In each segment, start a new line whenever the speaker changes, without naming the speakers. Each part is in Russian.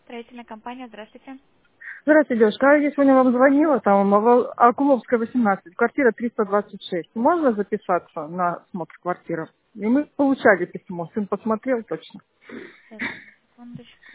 строительная компания. Здравствуйте.
Здравствуйте, девушка. Я сегодня вам звонила, там, Акуловская, 18, квартира 326. Можно записаться на осмотр квартиры? И мы получали письмо. Сын посмотрел точно.
Сейчас, одну секундочку.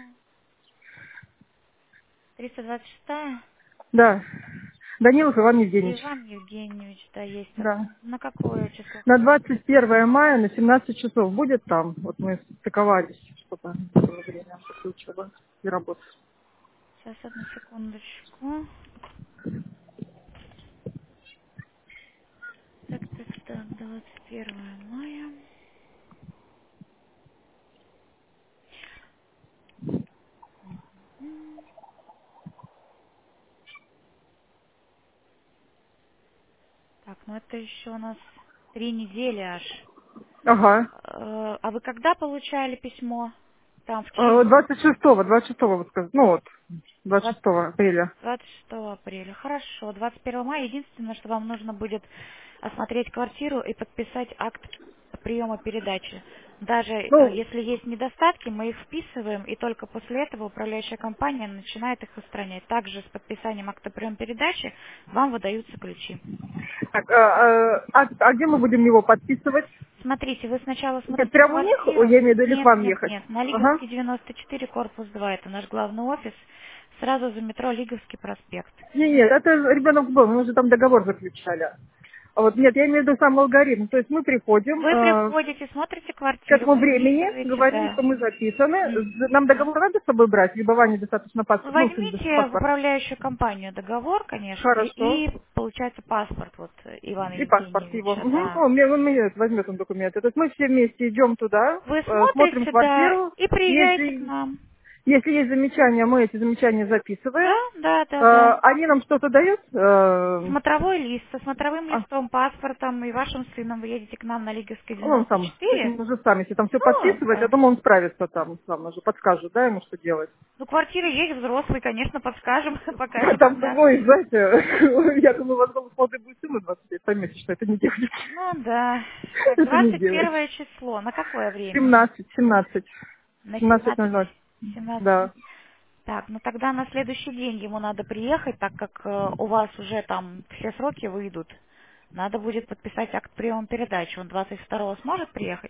326-я.
Да. Данилов Иван Евгеньевич.
Иван Евгеньевич, да, есть
Да.
такой. На какое число
На
хотите?
21 мая на 17 часов будет там. Вот мы стыковались, чтобы было время после учебы и работы.
Сейчас, одну секундочку. Так, 21 мая. М. Так, ну это еще у нас 3 недели аж.
Ага.
А вы когда получали письмо? Там в
Вот
течение
26 вот сказать. Ну вот, 26 апреля.
26 апреля. Хорошо. 21 мая. Единственное, что вам нужно будет осмотреть квартиру и подписать акт приема передачи. Даже
Ну,
если есть недостатки, мы их вписываем, и только после этого управляющая компания начинает их устранять. Также с подписанием акта приема передачи вам выдаются ключи.
так, где мы будем его подписывать?
Смотрите, вы сначала
Это
смотрите
прямо у них,
квартиру.
я имею в виду, или к
Нет,
вам
нет,
ехать?
нет. На
Ага.
Лиговский 94, корпус 2. Это наш главный офис. Сразу за метро Лиговский проспект.
Нет, это ребенок был, мы уже там договор заключали. А вот нет, я имею в виду сам алгоритм. То есть мы приходим
Вы приходите, смотрите
к
квартиру,
этому времени,
подписываете,
говорим,
да.
что мы записаны. Нам
Да.
договор надо с собой брать, либо Ване достаточно паспорт, ну, сын
Возьмите в
паспорт.
управляющую компанию договор, конечно,
Хорошо.
и получается паспорт вот Ивана
И паспорт его.
Евгеньевича,
Мгм.
да.
Он мне возьмет он документы. То есть мы все вместе идем туда,
Вы
смотрим
смотрите, да,
квартиру.
и приезжаете к
Если,
нам.
если есть замечания, мы эти замечания
Да,
записываем.
да, да, да.
Они нам что-то дают?
Смотровой лист со смотровым листом, паспортом и вашим сыном вы едете к нам на Лиговской
Он сам, с
94.
этим уже сам, если там все
Ну,
подписывать, я
да.
думаю, он справится там, сам уже подскажет, да, ему что делать.
Ну, квартира есть, взрослый, конечно, подскажем,
А
покажем,
там
да.
другой, знаете, я думаю, у вас голос молодой будет сыну 20 лет, поймете, что это не девочка.
Ну да. Так,
Это не
двадцать
девочка.
первое число. На какое время?
17, 17,
На 17,
17:00,
17.
да.
Так, ну тогда на следующий день ему надо приехать, так как у вас уже там все сроки выйдут. Надо будет подписать акт приема передачи. Он 22-го сможет приехать?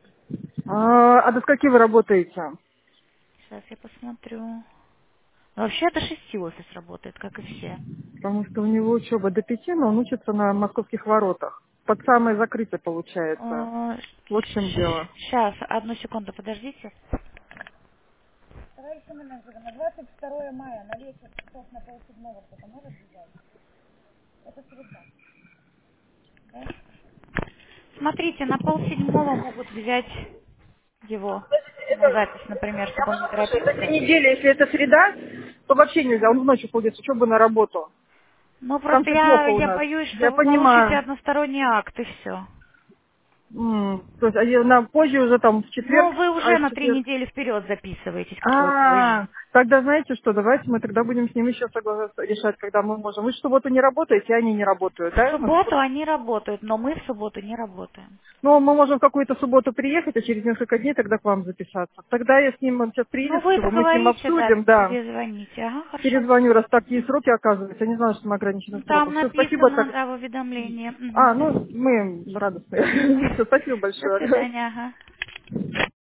До скольки вы работаете?
Сейчас я посмотрю. Ну, вообще до 6 офис работает, как и все.
Потому что у него учеба до 5, но он учится на московских воротах. Под самое закрытие получается. Вот в чем дело.
Сейчас, одну секунду, подождите. Товарищ менеджер, на 22 мая, на вечер, часов на полседьмого кто-то может взять? Это среда, да? Смотрите, на полседьмого могут взять его на запись, например,
Я
чтобы он
могу,
не
слушай, с этой
торопился.
недели, если это среда, то вообще нельзя. Он ночью ходит с учебы на работу.
Ну,
Там
просто
все плохо у
я
нас.
боюсь, что
Я
вы получите
понимаю.
односторонний акт, и все.
То есть на позже уже там в четверг,
Ну, вы
а
уже
в
на 3
четверг.
недели вперед записываетесь, какой позже.
Тогда знаете что, давайте мы тогда будем с ним еще решать, когда мы можем. Вы в субботу не работаете, они не работают,
В
да?
субботу они работают, но мы в субботу не работаем.
Ну, мы можем в какую-то субботу приехать, а через несколько дней тогда к вам записаться. Тогда я с ним, он сейчас
Ну,
приедет,
вы
чтобы мы с ним
поговорите, да,
обсудим, да.
перезвоните. Ага, хорошо.
Перезвоню, раз такие сроки оказываются. Я не знаю, что мы ограничены
Ну,
сроком.
там
Все, спасибо.
написано,
Так.
да, в уведомлении. Мгм.
Ну, мы радостные. Все, спасибо
До
большое.
свидания, ага.